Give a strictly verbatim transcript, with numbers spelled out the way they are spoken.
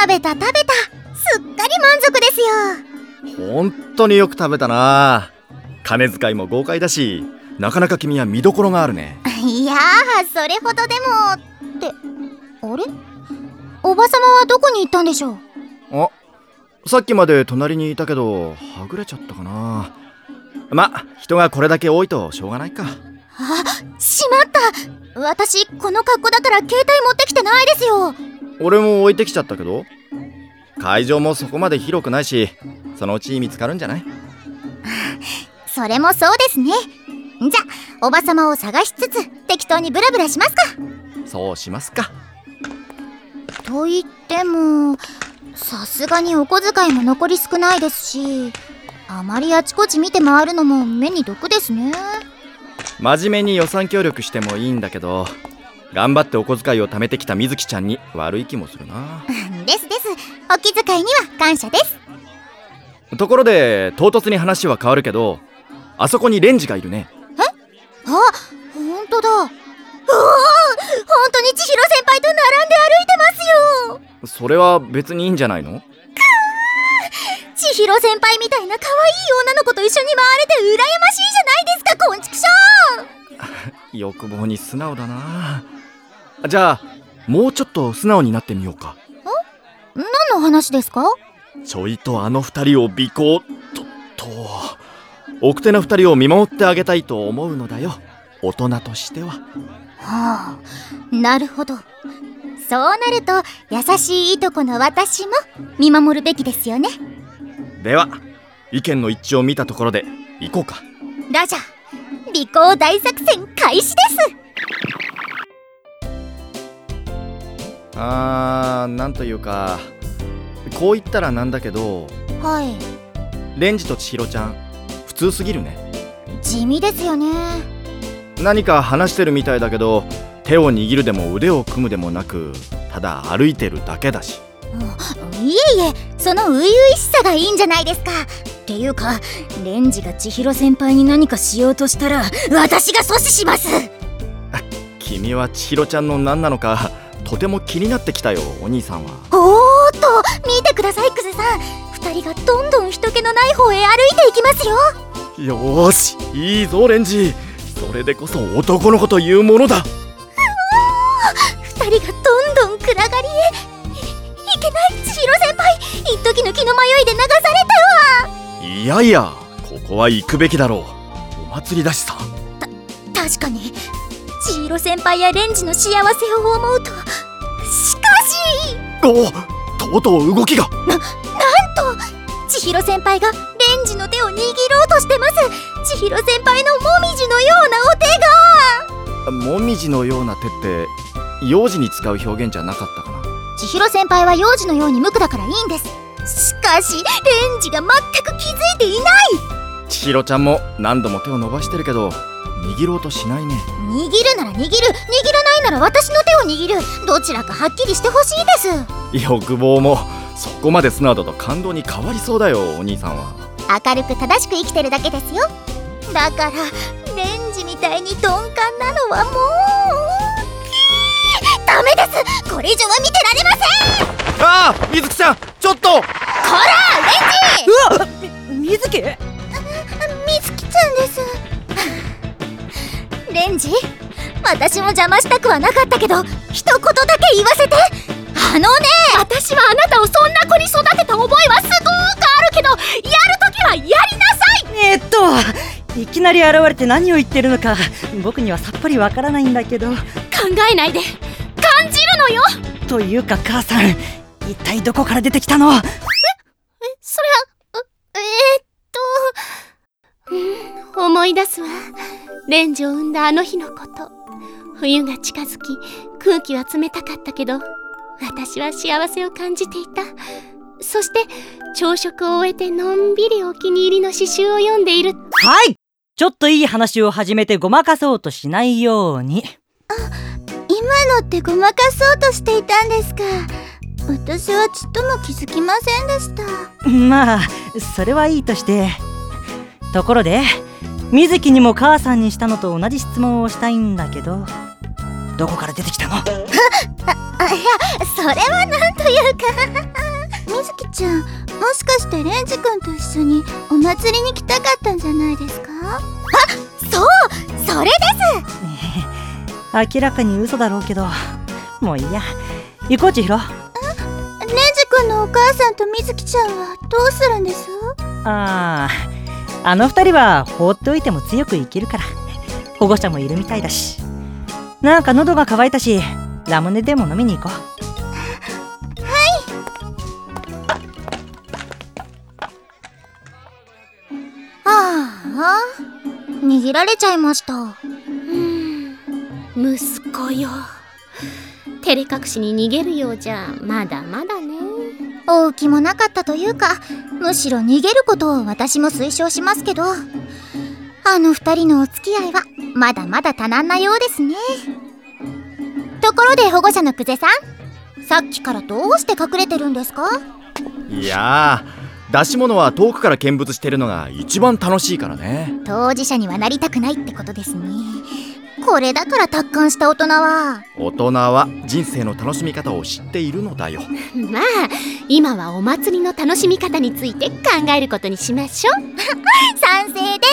食べた食べた、すっかり満足ですよ。 本当によく食べたな。金遣いも豪快だし、なかなか君は見どころがあるね。 いやー、それほどでもって。あれ、おばさまはどこに行ったんでしょう。 あ、さっきまで隣にいたけどはぐれちゃったかな。ま、人がこれだけ多いとしょうがないか。 あ、しまった。私この格好だから携帯持ってきてないですよ。 俺も置いてきちゃったけど。会場もそこまで広くないし、そのうち見つかるんじゃない？ それもそうですね。じゃ、おばさまを探しつつ適当にブラブラしますか。 そうしますか。 と言っても、さすがにお小遣いも残り少ないですし、あまりあちこち見て回るのも目に毒ですね。 真面目に予算協力してもいいんだけど、頑張ってお小遣いを貯めてきたみずきちゃんに悪い気もするな。 ですです、お気遣いには感謝です。 ところで唐突に話は変わるけど、あそこにレンジがいるね。 え？あ、ほんとだ。うおー、ほんとに千尋先輩と並んで歩いてますよ。 それは別にいいんじゃないの？くー、 千尋先輩みたいな可愛い女の子と一緒に回れて羨ましいじゃないですか、こんちくしょう。 欲望に素直だな。じゃあもうちょっと素直になってみようか。 ん？何の話ですか？ ちょいとあの二人を尾行とと奥手な二人を見守ってあげたいと思うのだよ、大人としては。 はあ、なるほど。そうなると優しいいとこの私も見守るべきですよね。 では意見の一致を見たところで行こうか。 ラジャー、尾行大作戦開始です。 あー、なんというか、こう言ったらなんだけど、 はい。 レンジと千尋ちゃん普通すぎるね。 地味ですよね。 何か話してるみたいだけど、手を握るでも腕を組むでもなく、ただ歩いてるだけだし。 いえいえ、その初々しさがいいんじゃないですか。っていうか、レンジが千尋先輩に何かしようとしたら私が阻止します。 君は千尋ちゃんの何なのかとても気になってきたよ、お兄さんは。 おーっと、見てください、クゼさん。二人がどんどん人気のない方へ歩いていきますよ。 よーし、いいぞレンジ。それでこそ男の子というものだ。 二人がどんどん暗がりへ。いけない、千尋先輩、一時の気の迷いで流されたわ。 いやいや、ここは行くべきだろう。お祭りだしさ。 た、確かに千尋先輩やレンジの幸せを思うと。しかし、 お、とうとう動きが。 な、なんと千尋先輩がレンジの手を握ろうとしてます。千尋先輩のもみじのようなお手が。 もみじのような手って幼児に使う表現じゃなかったかな。 千尋先輩は幼児のように無垢だからいいんです。しかしレンジが全く気づいていない。 千尋ちゃんも何度も手を伸ばしてるけど握ろうとしないね。 握るなら握る、握らないなら私の手を握る。どちらかはっきりしてほしいです。 欲望もそこまで素直だと感動に変わりそうだよ、お兄さんは。 明るく正しく生きてるだけですよ。だからレンジみたいに鈍感なのはもうダメです。これ以上は見てられません。 ああ、みずきちゃん、ちょっと。こら、レンジ。 うわ、みずき？ みずきちゃんです。レンジ、私も邪魔したくはなかったけど一言だけ言わせて。あのね、 私はあなたをそんな子に育てた覚えはすごくあるけど、やるときはやりなさい。 えー、っといきなり現れて何を言ってるのか僕にはさっぱりわからないんだけど。 考えないで、感じるのよ。 というか母さん、一体どこから出てきたの？え、 え、そりゃ、えー、っと、 うん、思い出すわ。レンジを産んだあの日のこと。冬が近づき、空気は冷たかったけど私は幸せを感じていた。そして朝食を終えてのんびりお気に入りの詩集を読んでいる。 はい、ちょっといい話を始めてごまかそうとしないように。 あ、今のってごまかそうとしていたんですか。私はちっとも気づきませんでした。 まあそれはいいとして、ところでみずきにも母さんにしたのと同じ質問をしたいんだけど。 どこから出てきたの？ あ、いや、それはなんというかみずきちゃん、もしかしてレンジ君と一緒にお祭りに来たかったんじゃないですか？あ、そう、それです。 明らかに嘘だろうけど、もういいや。行こう、千尋。 レンジ君のお母さんとみずきちゃんはどうするんです？ ああ、あの二人は放っておいても強く生きるから。保護者もいるみたいだし。なんか喉が渇いたし、ラムネでも飲みに行こう。 ああ、逃げられちゃいました。うーん、息子よ。照れ隠しに逃げるようじゃまだまだね。 大気もなかったというか、むしろ逃げることを私も推奨しますけど、あの二人のお付き合いはまだまだ多難なようですね。ところで保護者の久世さん、さっきからどうして隠れてるんですか？ いやー、出し物は遠くから見物してるのが一番楽しいからね。 当事者にはなりたくないってことですね。これだから達観した大人は大人は人生の楽しみ方を知っているのだよ。 まあ今はお祭りの楽しみ方について考えることにしましょう。 賛成で